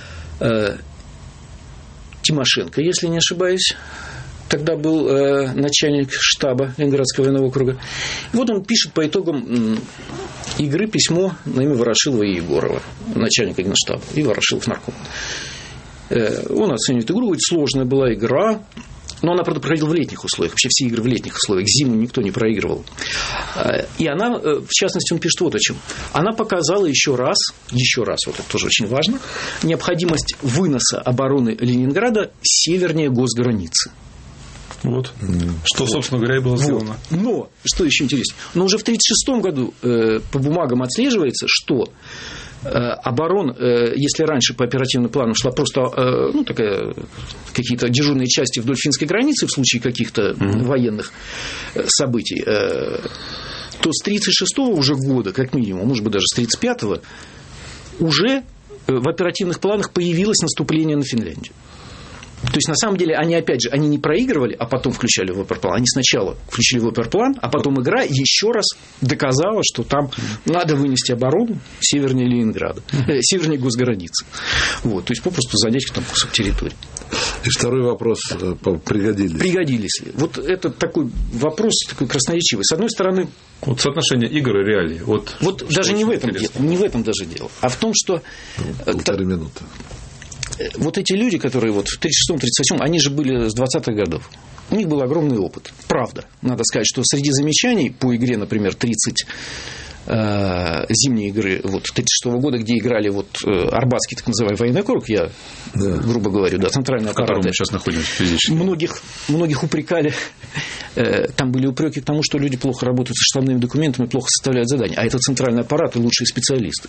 Тимошенко, если не ошибаюсь, тогда был начальник штаба Ленинградского военного округа. И вот он пишет по итогам игры письмо на имя Ворошилова и Егорова, начальника генштаба, и Ворошилов нарком. Он оценивает игру, это сложная была игра, но она, правда, проходила в летних условиях. Вообще все игры в летних условиях. Зиму никто не проигрывал. И она, в частности, он пишет вот о чем. Она показала еще раз, вот это тоже очень важно, необходимость выноса обороны Ленинграда севернее госграницы. Вот. Что, собственно говоря, и было сделано. Но, что еще интереснее, но уже в 1936 году по бумагам отслеживается, что оборон, если раньше по оперативным планам шла просто какие-то дежурные части вдоль финской границы в случае каких-то военных событий, то с 1936 уже года, как минимум, может быть, даже с 1935 уже в оперативных планах появилось наступление на Финляндию. То есть, на самом деле, они, опять же, они не проигрывали, а потом включали в оперплан. Они сначала включили в оперплан, а потом игра еще раз доказала, что там надо вынести оборону севернее Ленинграда, севернее госграницы. Вот, то есть, попросту занять там кусок территории. И второй вопрос, пригодились. Пригодились ли? Вот это такой вопрос такой красноречивый. С одной стороны... Вот соотношение игр и реалий. Вот даже не в этом даже дело, а в том, что... Полторы минуты. Вот эти люди, которые вот в 1936-1937, они же были с 20-х годов. У них был огромный опыт. Правда. Надо сказать, что среди замечаний по игре, например, зимние игры вот 1936 года, где играли вот Арбатский, так называемый военный округ, я грубо говорю, да, центральный аппарат. В котором мы сейчас находимся физически. Многих упрекали, там были упреки к тому, что люди плохо работают со штабными документами, плохо составляют задания. А это центральный аппарат и лучшие специалисты.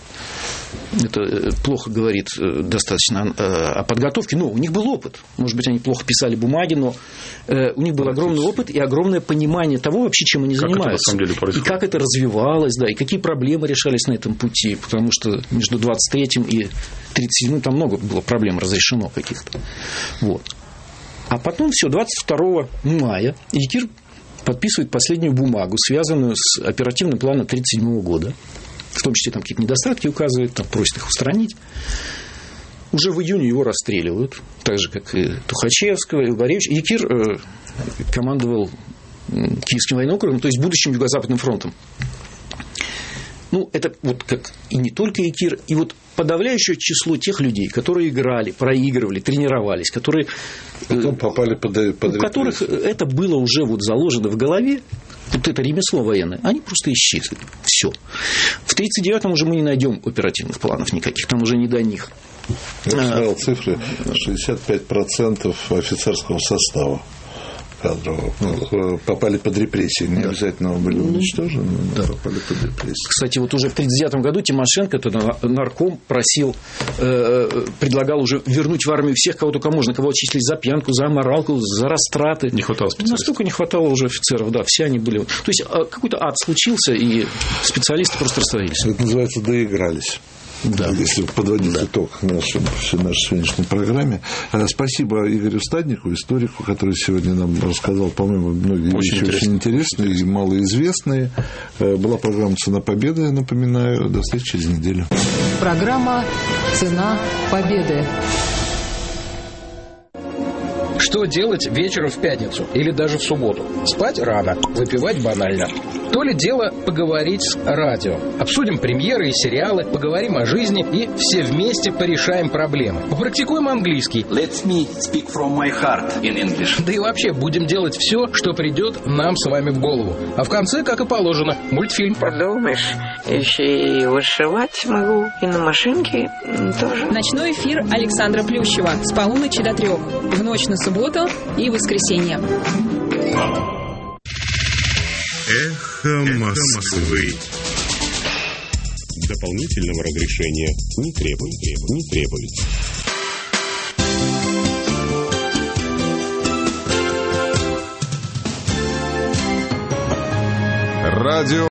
Это плохо говорит достаточно о подготовке. Но у них был опыт. Может быть, они плохо писали бумаги, но у них был огромный опыт и огромное понимание того вообще, чем они занимаются. И как это развивалось, да, и какие проблемы решались на этом пути. Потому что между 23-м и 37-м там много было проблем разрешено каких-то. Вот. А потом все, 22 мая Якир подписывает последнюю бумагу, связанную с оперативным планом 1937 года. В том числе там какие-то недостатки указывает, там просит их устранить. Уже в июне его расстреливают, так же, как и Тухачевского, и Боревич. Якир командовал Киевским военным округом, то есть будущим Юго-Западным фронтом. Ну, это вот как и не только Якир, и вот подавляющее число тех людей, которые играли, проигрывали, тренировались, которые... Потом попали под у которых это было уже вот заложено в голове, вот это ремесло военное, они просто исчезли. Все. В 1939-м уже мы не найдем оперативных планов никаких, там уже не до них. Я смотрел цифры, 65% офицерского состава кадрового попали под репрессии. Не обязательно были уничтожены, но попали под репрессии. Кстати, вот уже в 1939 году Тимошенко, это нарком, предлагал уже вернуть в армию всех, кого только можно, кого отчислили за пьянку, за аморалку, за растраты. Не хватало специалистов. Настолько не хватало уже офицеров, да, все они были. То есть какой-то ад случился, и специалисты просто растворились. Это называется «доигрались». Да. Если подводить итог нашей сегодняшней программе. Спасибо Игорю Стаднику, историку, который сегодня нам рассказал, по-моему, многие вещи очень интересные и малоизвестные. Была программа «Цена победы», напоминаю. До встречи через неделю. Программа «Цена победы». Что делать вечером в пятницу или даже в субботу? Спать рано, выпивать банально. То ли дело поговорить с радио. Обсудим премьеры и сериалы, поговорим о жизни и все вместе порешаем проблемы. Попрактикуем английский. Let me speak from my heart in English. Да и вообще будем делать все, что придет нам с вами в голову. А в конце, как и положено, мультфильм. Подумаешь, еще и вышивать могу, и на машинке тоже. Ночной эфир Александра Плющева с полуночи до 3. В ночь на субботу и воскресенье. Эхо Москвы. Дополнительного разрешения не требуется. Радио